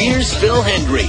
Here's Phil Hendry,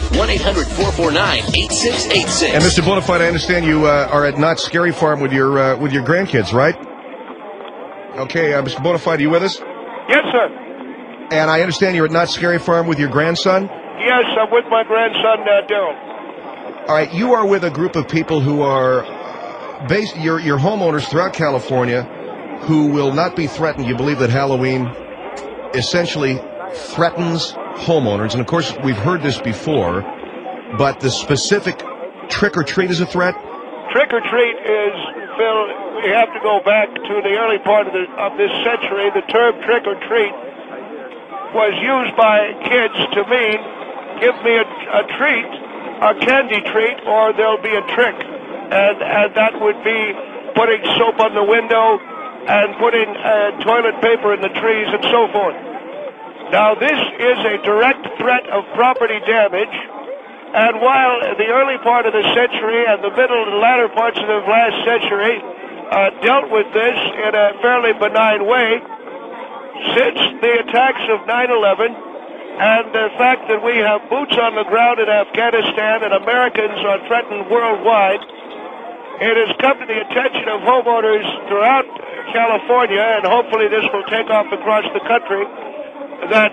1-800-449-8686. And Mr. Bonafide, I understand you are at Knott's Scary Farm with your grandkids, right? Okay, Mr. Bonafide, are you with us? Yes, sir. And I understand you're at Knott's Scary Farm with your grandson? Yes, I'm with my grandson, Daryl. All right, you are with a group of people who are your homeowners throughout California who will not be threatened. You believe that Halloween essentially threatens homeowners, and of course we've heard this before, but the specific trick-or-treat is a threat? Trick-or-treat is, Phil, we have to go back to the early part of this century. The term trick-or-treat was used by kids to mean, give me a treat, a candy treat, or there'll be a trick. And that would be putting soap on the window and putting toilet paper in the trees and so forth. Now, this is a direct threat of property damage, and while the early part of the century and the middle and latter parts of the last century dealt with this in a fairly benign way, since the attacks of 9/11 and the fact that we have boots on the ground in Afghanistan and Americans are threatened worldwide, it has come to the attention of homeowners throughout California, and hopefully this will take off across the country, that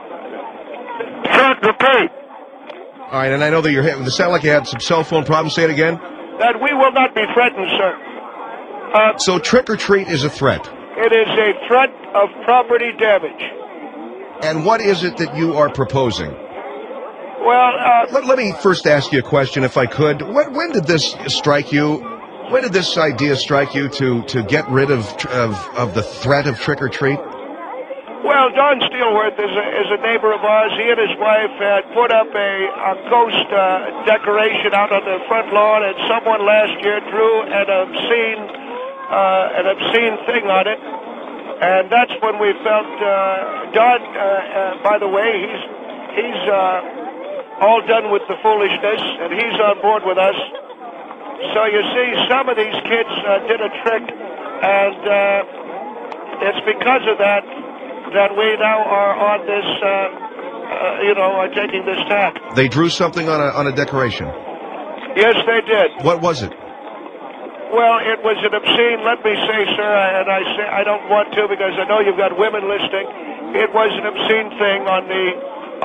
trick-or-treat. All right, and I know that it sounded like you had some cell phone problems. Say it again. That we will not be threatened, sir. So trick-or-treat is a threat. It is a threat of property damage. And what is it that you are proposing? Well, let me first ask you a question, if I could. When did this strike you? When did this idea strike you to get rid of the threat of trick-or-treat? Well, Don Steelworth is a neighbor of ours. He and his wife had put up a ghost decoration out on the front lawn, and someone last year drew an obscene thing on it. And that's when we felt Don. By the way, he's all done with the foolishness, and he's on board with us. So you see, some of these kids did a trick, and it's because of that we now are on this, are taking this tack. They drew something on a decoration. Yes, they did. What was it? Well, it was an obscene, let me say, sir, and I say I don't want to because I know you've got women listening. It was an obscene thing on the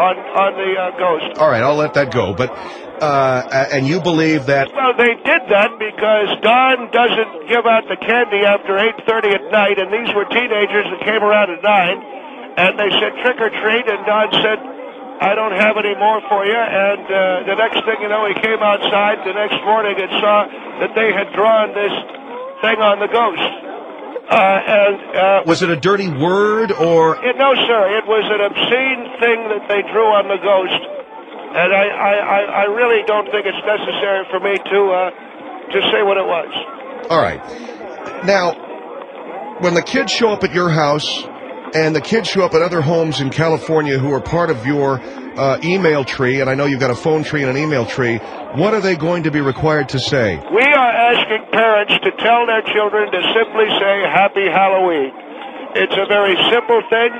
ghost. All right, I'll let that go. But and you believe that? Well, they did that because Don doesn't give out the candy after 8:30 at night, and these were teenagers that came around at 9, and they said trick or treat, and Don said, I don't have any more for you. And the next thing you know, he came outside the next morning and saw that they had drawn this thing on the ghost. Was it a dirty word or? No, sir. It was an obscene thing that they drew on the ghost, and I really don't think it's necessary for me to say what it was. All right. Now, when the kids show up at your house and the kids show up at other homes in California who are part of your email tree, and I know you've got a phone tree and an email tree, what are they going to be required to say? We are asking parents to tell their children to simply say Happy Halloween. It's a very simple thing.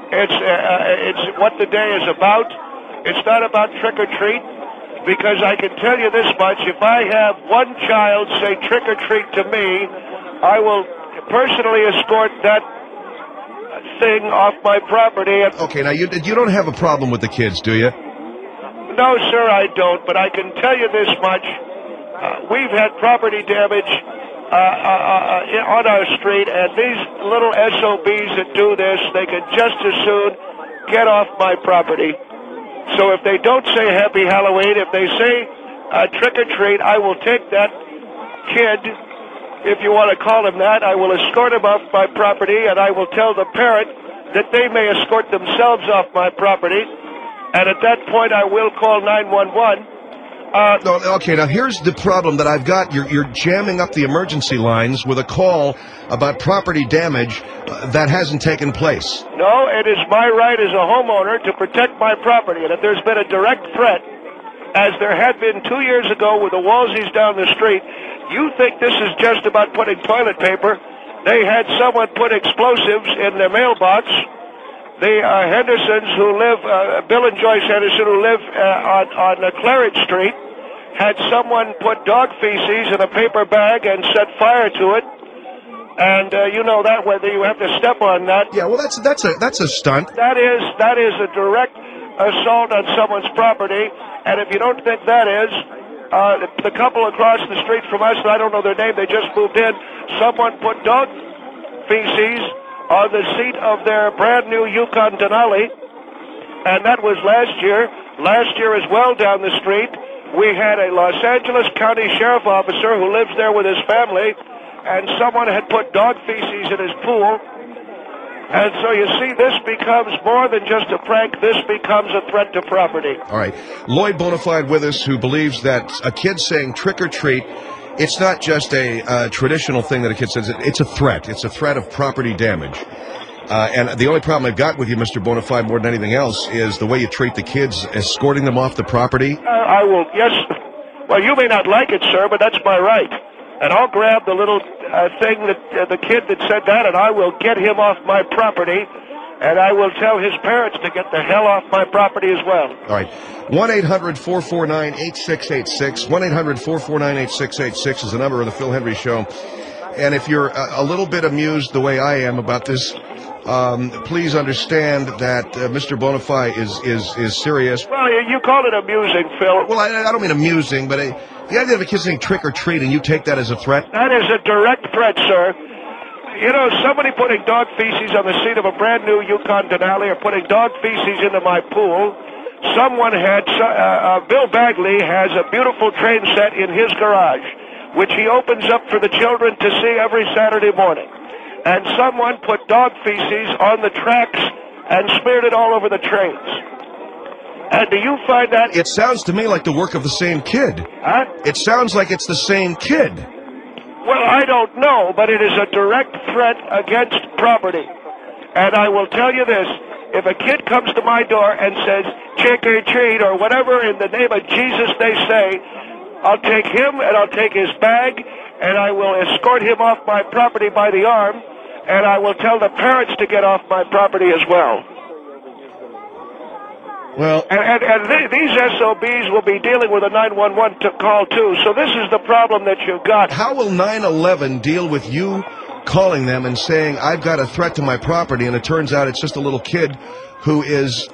It's what the day is about. It's not about trick or treat, because I can tell you this much: if I have one child say trick or treat to me, I will personally escort that thing off my property. Okay, now you don't have a problem with the kids, do you? No, sir, I don't. But I can tell you this much: we've had property damage on our street, and these little SOBs that do this, they can just as soon get off my property. So if they don't say Happy Halloween, if they say trick or treat, I will take that kid, if you want to call him that, I will escort him off my property, and I will tell the parent that they may escort themselves off my property, and at that point I will call 911. Okay, now here's the problem that I've got. You're jamming up the emergency lines with a call about property damage that hasn't taken place. No, it is my right as a homeowner to protect my property, and if there's been a direct threat, as there had been 2 years ago with the Woolseys down the street, you think this is just about putting toilet paper. They had someone put explosives in their mailbox, the Hendersons who live, Bill and Joyce Henderson, who live on Claridge Street, had someone put dog feces in a paper bag and set fire to it. And you know that whether you have to step on that. Yeah, well, that's a stunt. That is a direct assault on someone's property. And if you don't think that is, the couple across the street from us, I don't know their name, they just moved in. Someone put dog feces on the seat of their brand new Yukon Denali, and that was last year. Last year as well, down the street, we had a Los Angeles County Sheriff officer who lives there with his family, and someone had put dog feces in his pool. And so you see, this becomes more than just a prank. This becomes a threat to property. All right. Lloyd Bonafide with us, who believes that a kid saying trick or treat, it's not just a traditional thing that a kid says. It's a threat. It's a threat of property damage. And the only problem I've got with you, Mr. Bonafide, more than anything else, is the way you treat the kids, escorting them off the property. I will, yes. Well, you may not like it, sir, but that's my right. And I'll grab the little thing that the kid that said that, and I will get him off my property, and I will tell his parents to get the hell off my property as well. All right. 1-800-449-8686. 1-800-449-8686 is the number of the Phil Hendrie Show. And if you're a little bit amused the way I am about this, please understand that Mr. Bonafide is serious. Well, you call it amusing, Phil. Well, I don't mean amusing, but the idea of a kid saying trick or treat and you take that as a threat? That is a direct threat, sir. You know, somebody putting dog feces on the seat of a brand new Yukon Denali or putting dog feces into my pool. Someone had, Bill Bagley has a beautiful train set in his garage, which he opens up for the children to see every Saturday morning. And someone put dog feces on the tracks and smeared it all over the trains. And do you find that... It sounds to me like the work of the same kid. Huh? It sounds like it's the same kid. Well, I don't know, but it is a direct threat against property. And I will tell you this, if a kid comes to my door and says, trick or treat, or whatever in the name of Jesus they say, I'll take him and I'll take his bag, and I will escort him off my property by the arm, and I will tell the parents to get off my property as well. Well, and these SOBs will be dealing with a 911 call, too. So this is the problem that you've got. How will 911 deal with you calling them and saying, I've got a threat to my property, and it turns out it's just a little kid who is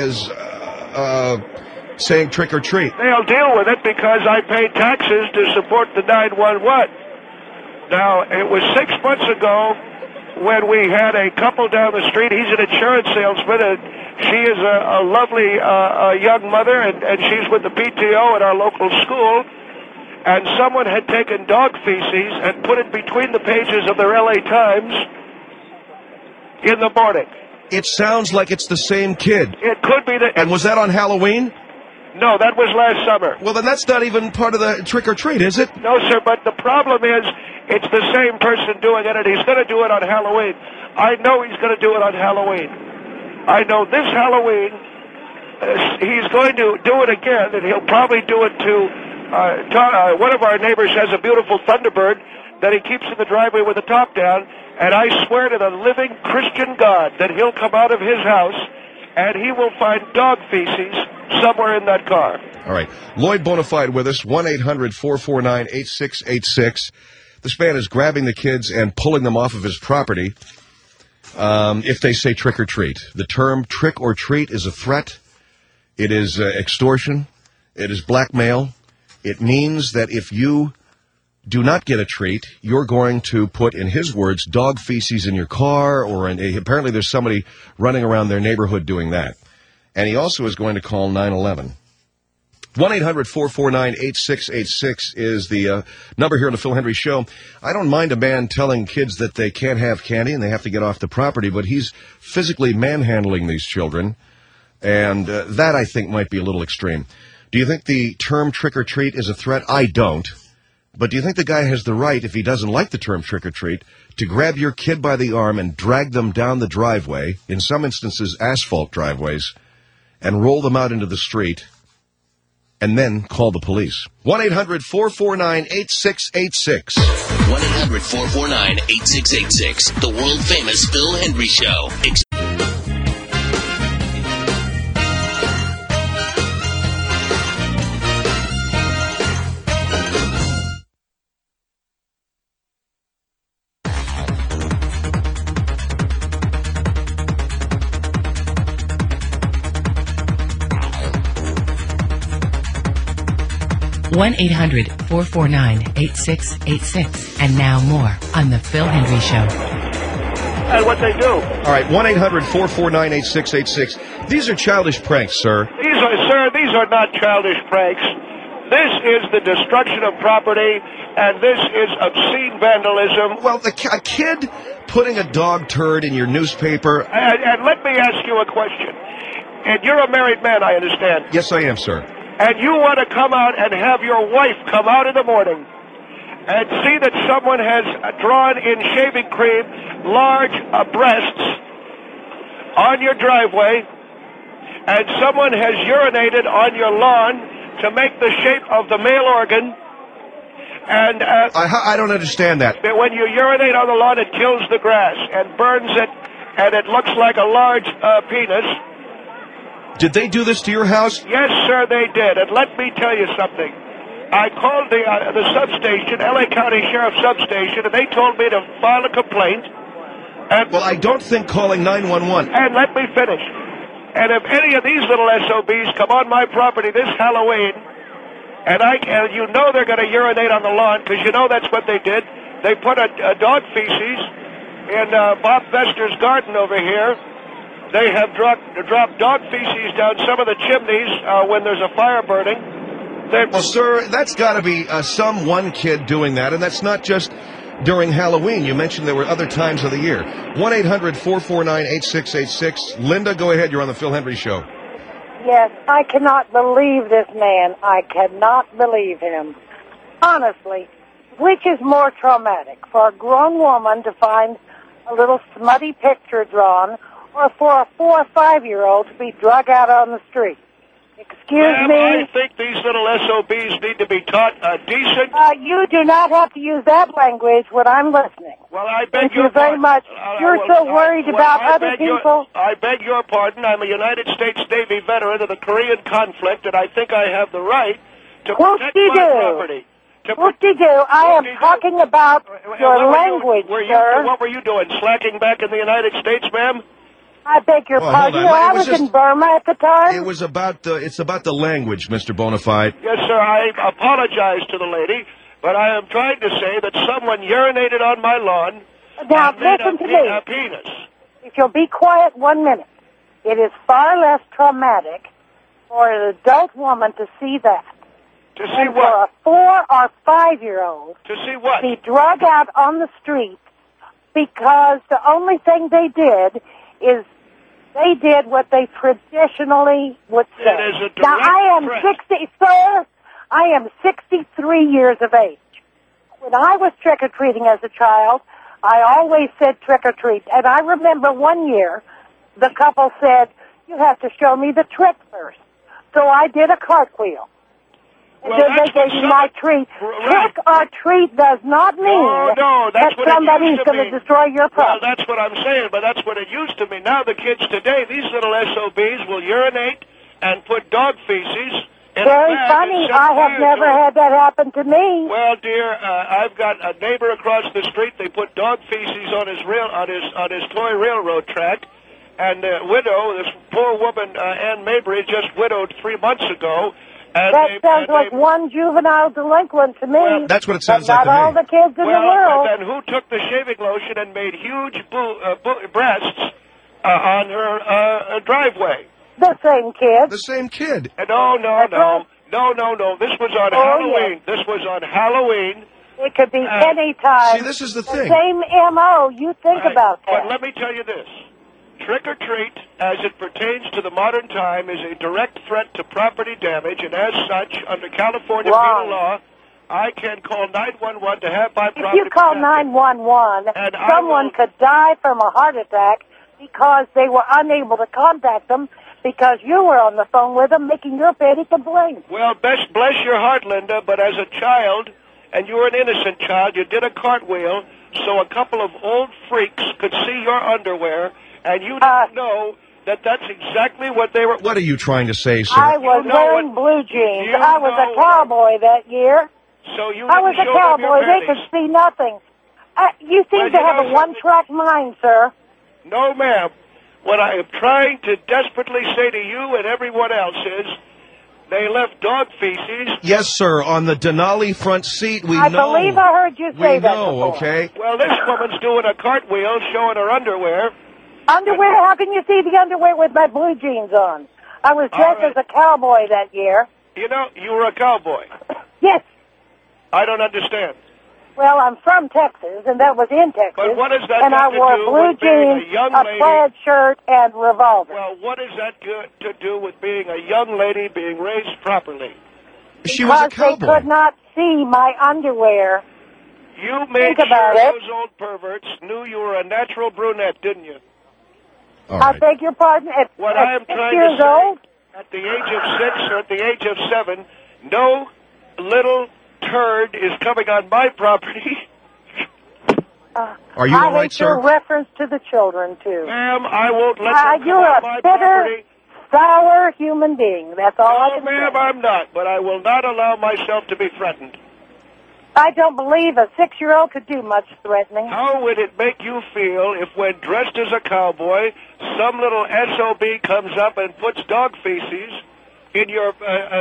saying trick or treat? They'll deal with it because I pay taxes to support the 911. Now, it was 6 months ago when we had a couple down the street. He's an insurance salesman, and she is a lovely young mother, and she's with the PTO at our local school. And someone had taken dog feces and put it between the pages of the LA Times in the morning. It sounds like it's the same kid. It could be that. And was that on Halloween? No, that was last summer. Well, then that's not even part of the trick or treat, is it? No, sir, but the problem is it's the same person doing it, and he's going to do it on Halloween. I know he's going to do it on Halloween. I know this Halloween he's going to do it again, and he'll probably do it to one of our neighbors has a beautiful Thunderbird that he keeps in the driveway with the top down, and I swear to the living Christian God that he'll come out of his house and he will find dog feces somewhere in that car. All right. Lloyd Bonafide with us, 1-800-449-8686. This man is grabbing the kids and pulling them off of his property if they say trick or treat. The term trick or treat is a threat. It is extortion. It is blackmail. It means that if you do not get a treat, you're going to put, in his words, dog feces in your car, or apparently there's somebody running around their neighborhood doing that. And he also is going to call 911. 1-800-449-8686 is the number here on the Phil Hendrie Show. I don't mind a man telling kids that they can't have candy and they have to get off the property, but he's physically manhandling these children, and that, I think, might be a little extreme. Do you think the term trick or treat is a threat? I don't. But do you think the guy has the right, if he doesn't like the term trick or treat, to grab your kid by the arm and drag them down the driveway, in some instances asphalt driveways, and roll them out into the street, and then call the police? 1-800-449-8686. 1-800-449-8686. The world-famous Phil Hendrie Show. 1-800-449-8686. And now more on The Phil Hendry Show. And what they do. All right, 1-800-449-8686. These are childish pranks, sir. These are not childish pranks. This is the destruction of property, and this is obscene vandalism. Well, a kid putting a dog turd in your newspaper. And let me ask you a question. And you're a married man, I understand. Yes, I am, sir. And you want to come out and have your wife come out in the morning and see that someone has drawn in shaving cream large breasts on your driveway, and someone has urinated on your lawn to make the shape of the male organ, and I don't understand that. when you urinate on the lawn, it kills the grass and burns it, and it looks like a large penis. Did they do this to your house? Yes, sir, they did. And let me tell you something. I called the substation, L.A. County Sheriff Substation, and they told me to file a complaint. And, well, I don't think calling 911. And let me finish. And if any of these little SOBs come on my property this Halloween, and you know they're going to urinate on the lawn, because you know that's what they did. They put a dog feces in Bob Fester's garden over here. They have dropped dog feces down some of the chimneys when there's a fire burning. Well, sir, that's got to be some one kid doing that, and that's not just during Halloween. You mentioned there were other times of the year. 1-800-449-8686. Linda, go ahead. You're on the Phil Hendry Show. Yes, I cannot believe this man. I cannot believe him. Honestly, which is more traumatic, for a grown woman to find a little smutty picture drawn, or for a 4 or 5-year-old to be drug out on the street? Excuse me? I think these little SOBs need to be taught decent. You do not have to use that language when I'm listening. Well, I beg Thank your you very pardon. much. You're so worried about other people. I beg your pardon. I'm a United States Navy veteran of the Korean conflict, and I think I have the right to protect my property. Whoop-de-doo. I am talking about your language, sir. What were you doing, slacking back in the United States, ma'am? I beg your pardon. I was in Burma at the time. It was about it's about the language, Mr. Bonafide. Yes, sir. I apologize to the lady, but I am trying to say that someone urinated on my lawn. Now, listen to me. A penis. If you'll be quiet 1 minute, it is far less traumatic for an adult woman to see that. To see what? For a 4 or 5-year-old. To see what? To be drug out on the street because the only thing they did is they did what they traditionally would say. It is a direct now, I am threat. 60, sir, I am 63 years of age. When I was trick-or-treating as a child, I always said trick-or-treat. And I remember one year, the couple said, you have to show me the trick first. So I did a cartwheel. And then they gave me my treat. Trick or treat does not mean that somebody's going to destroy your property. Well, that's what I'm saying, but that's what it used to mean. Now the kids today, these little SOBs will urinate and put dog feces in Very funny. I have never had that happen to me. Well, dear, I've got a neighbor across the street. They put dog feces on his toy railroad track. And the widow, this poor woman, Ann Mabry, just widowed 3 months ago. That sounds like one juvenile delinquent to me. Well, that's what it sounds like to me. Not all the kids in the world. And then who took the shaving lotion and made huge breasts on her driveway? The same kid. The same kid. No. This was on Halloween. Yes. This was on Halloween. It could be any time. See, this is the thing. Same M.O. You think about that. But let me tell you this. Trick-or-treat, as it pertains to the modern time, is a direct threat to property damage, and as such, under California penal law, I can call 911 to have my property protected. If you call 911, someone could die from a heart attack because they were unable to contact them because you were on the phone with them making your petty complaint. Well, bless your heart, Linda, but as a child, and you were an innocent child, you did a cartwheel so a couple of old freaks could see your underwear, and you didn't know that that's exactly what they were... What are you trying to say, sir? I was wearing blue jeans. I was a cowboy that year. So you I was a cowboy. They could see nothing. You seem to have a one-track mind, sir. No, ma'am. What I am trying to desperately say to you and everyone else is They left dog feces. Yes, sir, on the Denali front seat. I believe I heard you say that before. Okay? Well, this woman's doing a cartwheel showing her underwear. Underwear? How can you see the underwear with my blue jeans on? I was dressed as a cowboy that year. You know, you were a cowboy. Yes. I don't understand. Well, I'm from Texas, and that was in Texas. But what does that and I got to wore do blue with being jeans, a young a lady? plaid shirt, and revolver. Well, what is that good to do with being a young lady being raised properly? She was a Because cowboy. they could not see my underwear. You made Think about sure it. those old perverts knew you were a natural brunette, didn't you? All I right. beg your pardon. At, What at I am 6 trying years to say, old, at the age of 6 or at the age of 7, no little turd is coming on my property. Are you I all right, hate sir? your reference to the children, too. Ma'am, I won't let them come You're on a my bitter, property. sour human being. That's all I No, can ma'am, say. I'm not, but I will not allow myself to be threatened. I don't believe a 6-year-old could do much threatening. How would it make you feel if, when dressed as a cowboy, some little SOB comes up and puts dog feces in your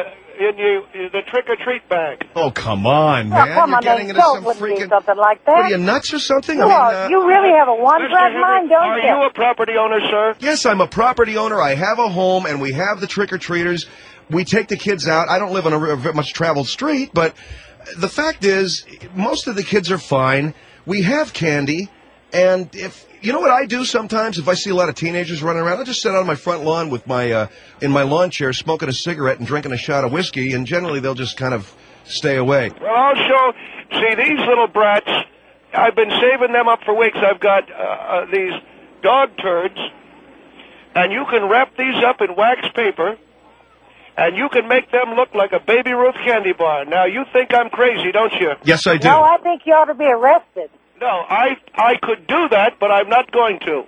the trick-or-treat bag? Oh, come on, Well, man. come You're on, getting now. into some Don't freaking... do something like that. What are you, nuts or something? You really have a one-track Mr. mind, Henry, don't are you? you a property owner, sir? Yes, I'm a property owner. I have a home, and we have the trick-or-treaters. We take the kids out. I don't live on a much traveled street, but the fact is, most of the kids are fine. We have candy, and if you know what I do sometimes, if I see a lot of teenagers running around, I just sit out on my front lawn with my in my lawn chair, smoking a cigarette and drinking a shot of whiskey, and generally they'll just kind of stay away. Well, I'll show. See, these little brats, I've been saving them up for weeks. I've got these dog turds, and you can wrap these up in wax paper, and you can make them look like a Baby Ruth candy bar. Now, you think I'm crazy, don't you? Yes, I do. No, I think you ought to be arrested. No, I could do that, but I'm not going to.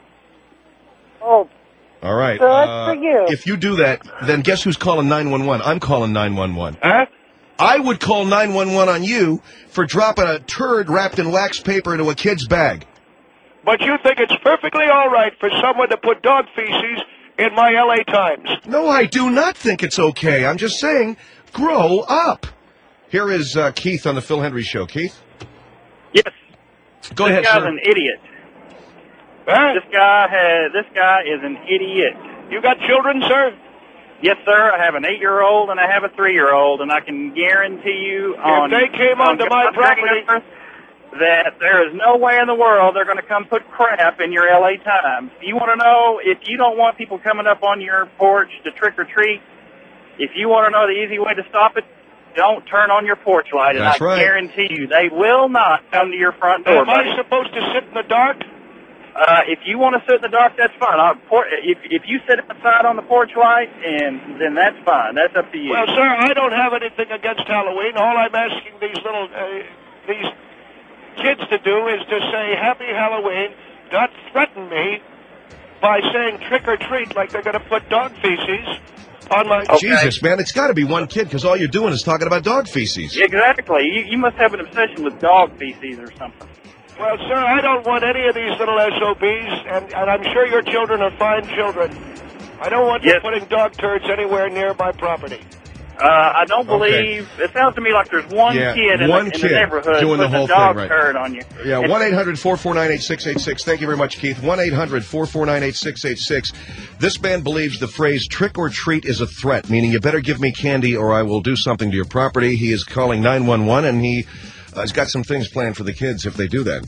Oh, All right. Good for you. If you do that, then guess who's calling 911? I'm calling 911. Huh? I would call 911 on you for dropping a turd wrapped in wax paper into a kid's bag. But you think it's perfectly all right for someone to put dog feces in my L.A. Times? No, I do not think it's okay. I'm just saying, grow up. Here is Keith on the Phil Hendry Show. Keith? Yes. Go ahead, This guy's sir. an idiot. Huh? This guy is an idiot. You got children, sir? Yes, sir. I have an 8-year-old and I have a 3-year-old, and I can guarantee you on they came onto my God's property- green earth that there is no way in the world they're going to come put crap in your L.A. Times. You want to know if you don't want people coming up on your porch to trick or treat? If you want to know the easy way to stop it, don't turn on your porch light, and That's I right. guarantee you they will not come to your front door. Am I buddy. supposed to sit in the dark? If you want to sit in the dark, that's fine. If you sit outside on the porch light, and then that's fine. That's up to you. Well, sir, I don't have anything against Halloween. All I'm asking these little these kids to do is to say Happy Halloween, not threaten me by saying trick or treat like they're going to put dog feces on my... Jesus, man, it's got to be one kid because all you're doing is talking about dog feces. Exactly. You must have an obsession with dog feces or something. Well, sir, I don't want any of these little SOBs, and I'm sure your children are fine children. I don't want you Yes. putting dog turds anywhere near my property. I don't believe... It sounds to me like there's one Yeah, kid in one the kid neighborhood doing the putting whole a dog thing, right. turd on you. Yeah, 1-800-449-8686. Thank you very much, Keith. 1-800-449-8686. This man believes the phrase trick or treat is a threat, meaning you better give me candy or I will do something to your property. He is calling 911, and he has got some things planned for the kids if they do that.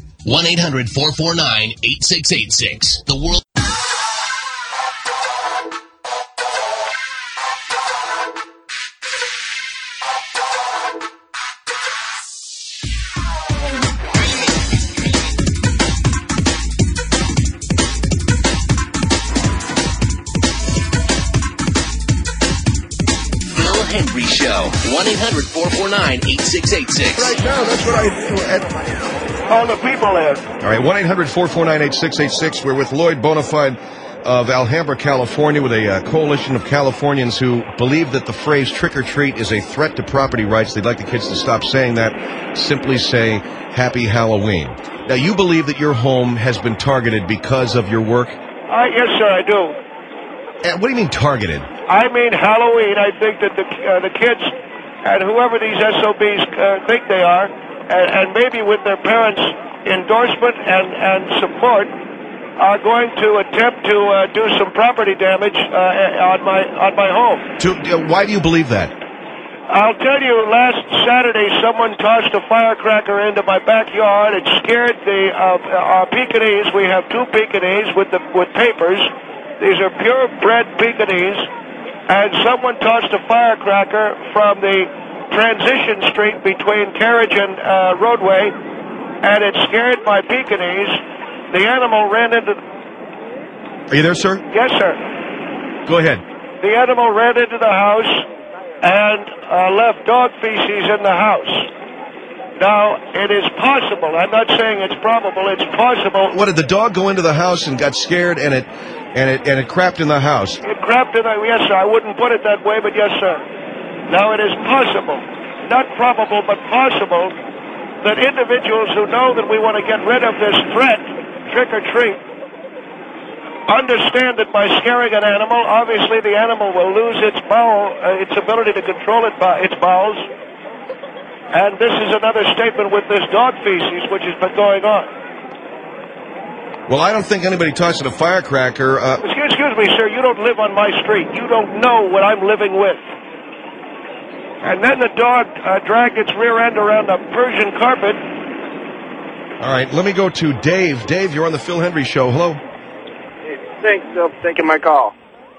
1-800-449-8686. The world. Phil Hendry Show. 1-800-449-8686. Right now, that's what I do. All the people there. All right, 1-800-449-8686. We're with Lloyd Bonafide of Alhambra, California, with a coalition of Californians who believe that the phrase trick or treat is a threat to property rights. They'd like the kids to stop saying that. Simply say Happy Halloween. Now, you believe that your home has been targeted because of your work? Yes, sir, I do. What do you mean targeted? I mean Halloween. I think that the kids and whoever these SOBs think they are, and maybe with their parents' endorsement and support, are going to attempt to do some property damage on my home. Why do you believe that? I'll tell you, last Saturday someone tossed a firecracker into my backyard. It scared our Pekingese. We have 2 Pekingese with papers. These are purebred Pekingese. And someone tossed a firecracker from the transition street between carriage and roadway, and it scared my Pekingese. The animal ran into... Are you there, sir? Yes, sir. Go ahead. The animal ran into the house and left dog feces in the house. Now, it is possible. I'm not saying it's probable. It's possible. What, did the dog go into the house and got scared and it crapped in the house? It crapped in the... Yes, sir. I wouldn't put it that way, but yes, sir. Now, it is possible, not probable, but possible, that individuals who know that we want to get rid of this threat, trick or treat, understand that by scaring an animal, obviously the animal will lose its ability to control its bowels. And this is another statement with this dog feces, which has been going on. Well, I don't think anybody tossing a firecracker... Excuse me, sir, you don't live on my street. You don't know what I'm living with. And then the dog dragged its rear end around the Persian carpet. All right, let me go to Dave. Dave, you're on the Phil Hendry Show. Hello. Thanks for taking my call.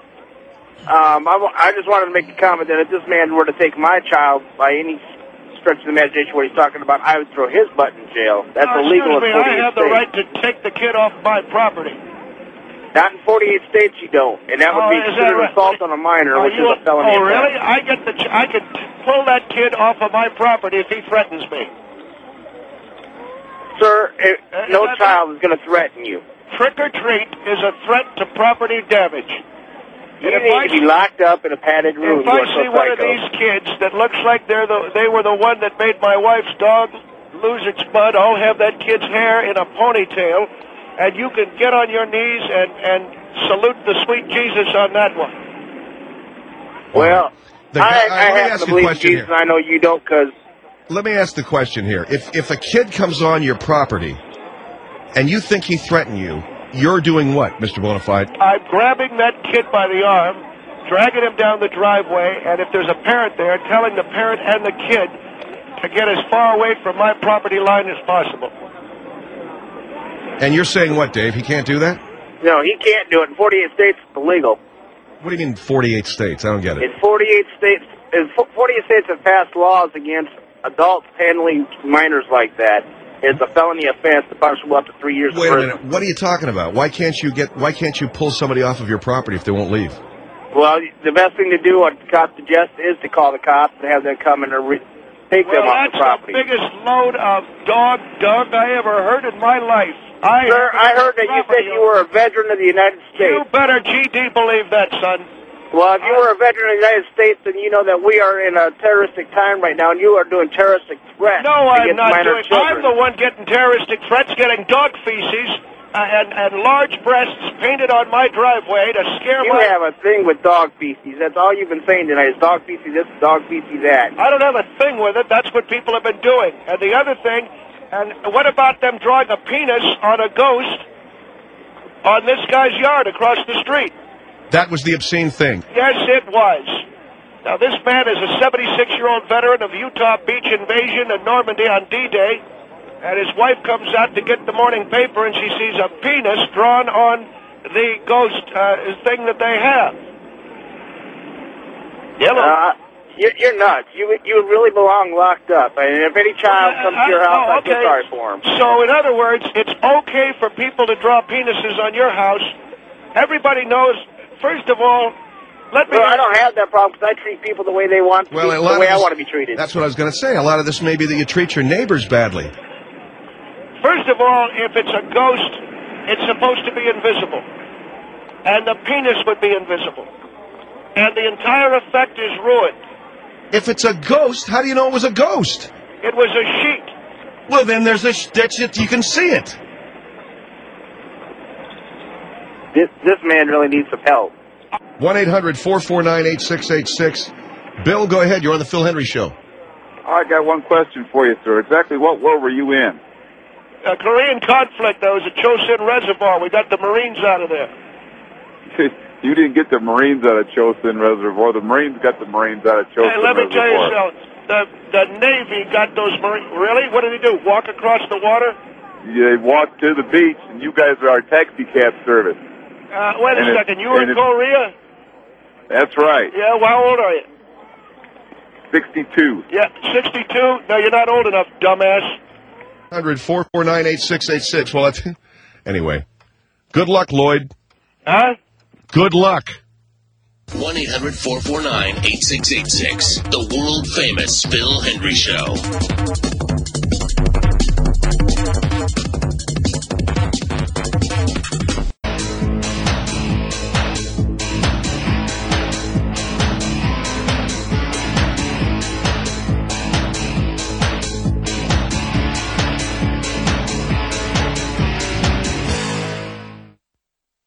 I just wanted to make a comment that if this man were to take my child by any stretch of the imagination what he's talking about, I would throw his butt in jail. That's illegal in 48 states. I have the right to take the kid off my property. Not in 48 states you don't, and that would be considered assault on a minor, which is a felony. Oh, really? I could pull that kid off of my property if he threatens me. Sir, no child is going to threaten you. Trick or treat is a threat to property damage. You need to be locked up in a padded room. If I see one of these kids that looks like they were the one that made my wife's dog lose its bud, I'll have that kid's hair in a ponytail, and you can get on your knees and salute the sweet Jesus on that one. Well, I have to believe Jesus, and I know you don't, because... Let me ask the question here. If a kid comes on your property and you think he threatened you, you're doing what, Mr. Bonafide? I'm grabbing that kid by the arm, dragging him down the driveway, and if there's a parent there, telling the parent and the kid to get as far away from my property line as possible. And you're saying what, Dave? He can't do that? No, he can't do it. In 48 states, it's illegal. What do you mean 48 states? I don't get it. In 48 states have passed laws against adults handling minors like that. It's a felony offense. The punishable up to 3 years. Wait a minute. What are you talking about? Why can't you pull somebody off of your property if they won't leave? Well, the best thing to do, what the cops suggest, is to call the cops and have them come and take them off the property. That's the biggest load of dog I ever heard in my life. Sir, I heard that you said you were a veteran of the United States. You better GD believe that, son. Well, if you were a veteran of the United States, then you know that we are in a terroristic time right now, and you are doing terroristic threats. No, I'm not minor doing. children. I'm the one getting terroristic threats, getting dog feces and large breasts painted on my driveway to scare You have a thing with dog feces. That's all you've been saying tonight is dog feces this, dog feces that. I don't have a thing with it. That's what people have been doing. And the other thing, and what about them drawing a penis on a ghost on this guy's yard across the street? That was the obscene thing. Yes, it was. Now, this man is a 76-year-old veteran of Utah beach invasion in Normandy on D-Day, and his wife comes out to get the morning paper, and she sees a penis drawn on the ghost thing that they have. Yellow. You're nuts. You really belong locked up. And if any child comes to your house, I feel sorry for him. So, in other words, it's okay for people to draw penises on your house. Everybody knows, first of all, I don't have that problem because I treat people the way they want to the way I want to be treated. That's what I was going to say. A lot of this may be that you treat your neighbors badly. First of all, if it's a ghost, it's supposed to be invisible. And the penis would be invisible. And the entire effect is ruined. If it's a ghost, how do you know it was a ghost? It was a sheet. Well, then that's it. You can see it. This man really needs some help. 1-800-449-8686. Bill, go ahead. You're on the Phil Hendry Show. I got one question for you, sir. Exactly what war were you in? Korean conflict. There was a Chosin Reservoir. We got the Marines out of there. You didn't get the Marines out of Chosin Reservoir. The Marines got the Marines out of Chosin Hey, let me tell you Reservoir. something. The Navy got those Marines. Really? What did they do? Walk across the water? They walked to the beach, and you guys are our taxi cab service. Wait a second. You were in and Korea? That's right. Yeah. Well, how old are you? 62. Yeah, 62? No, you're not old enough, dumbass. 1-800-449-8686. Well, anyway. Good luck, Lloyd. Huh? Good luck. 1-800-449-8686. The world famous Phil Hendry Show.